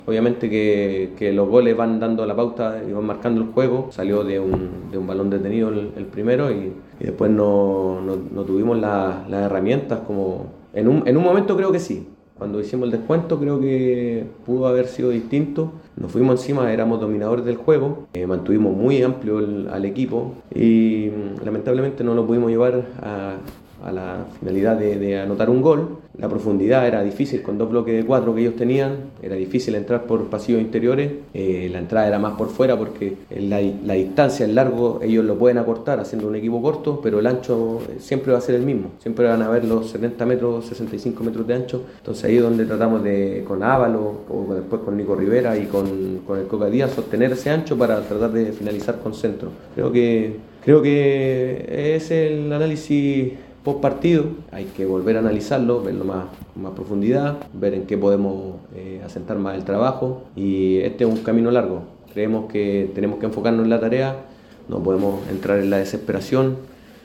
Obviamente que los goles van dando la pauta y van marcando el juego. Salió de un balón detenido el primero y después no tuvimos las herramientas como... En un momento creo que sí. Cuando hicimos el descuento creo que pudo haber sido distinto. Nos fuimos encima, éramos dominadores del juego, mantuvimos muy amplio al equipo y lamentablemente no lo pudimos llevar a la finalidad de anotar un gol. La profundidad era difícil con dos bloques de cuatro que ellos tenían, era difícil entrar por pasillos interiores, la entrada era más por fuera porque la distancia, el largo, ellos lo pueden acortar haciendo un equipo corto, pero el ancho siempre va a ser el mismo, siempre van a haber los 70 metros, 65 metros de ancho, entonces ahí es donde tratamos con Ávalo, o después con Nico Rivera y con el Coca Díaz, sostener ese ancho para tratar de finalizar con centro. Creo que es el análisis post partido, hay que volver a analizarlo, verlo con más profundidad, ver en qué podemos asentar más el trabajo y este es un camino largo. Creemos que tenemos que enfocarnos en la tarea, no podemos entrar en la desesperación